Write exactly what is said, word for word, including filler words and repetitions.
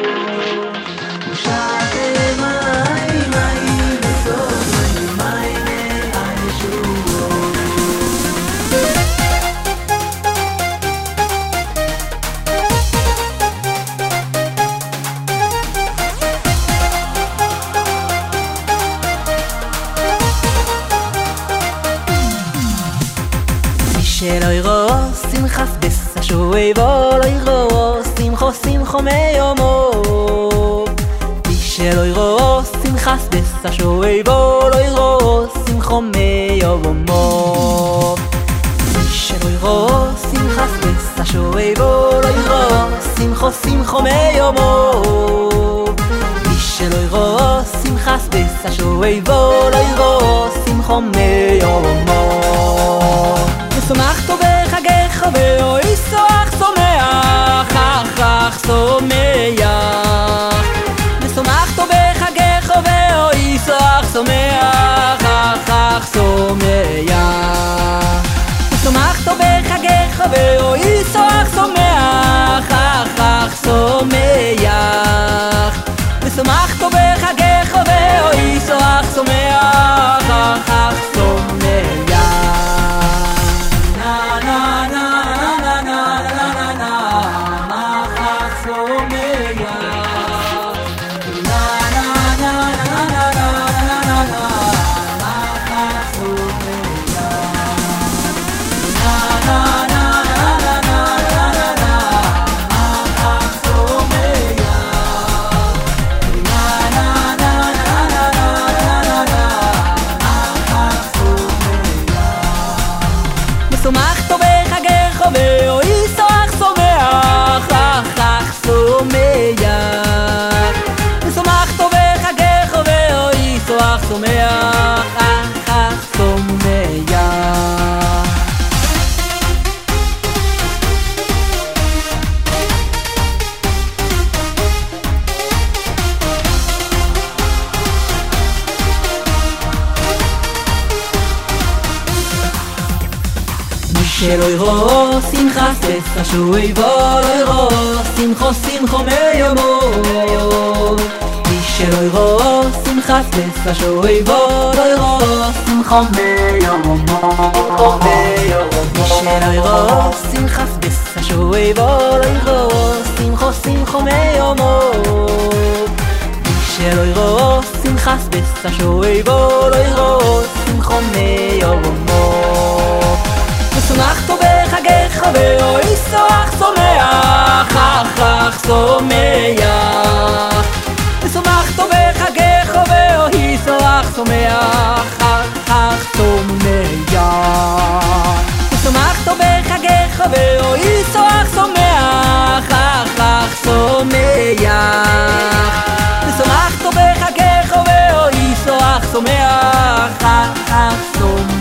שלא יראו שמחת בסשוי ולא יראו שמחו שמחו מיומו מי שלא יראו שמחת בסשוי ולא יראו שמחו מיומו מי שלא יראו שמחת בסשוי ולא יראו שמחו שמחו מיומו מי שלא יראו שמחת בסשוי ולא יראו שמחו מיומו שמחתו בחגך ואוי סוח שמח, אך אך שמח ושמחתו בחגך ואוי סוח שמח, אך אך שמח ושמחתו בחגך ואוי סוח שמח, אך אך שמח ושמחתו בחגך ואוי סוח שמח, אך אך שמח שמחתו בחגך ואוי סוח שמח, אך אך שמח ושמחתו בחגך ואוי סוח שמח, אך אך שמח שלא יראו שמחת בסשוי ולא יראו שמחו שמחו מיומו מי שלא יראו שמחת בסשוי ולא יראו שמחו מיומו מי שלא יראו שמחת בסשוי ולא יראו שמחו שמחו מיומו מי שלא יראו שמחת בסשוי ולא יראו שמחו מיומו שמחתו בחגך ואוי סוח שמח, אך אך שמח ושמחתו בחגך ואוי סוח שמח, אך אך שמח ושמחתו בחגך ואוי סוח שמח, אך אך שמח ושמחתו בחגך ואוי סוח שמח, אך אך שמח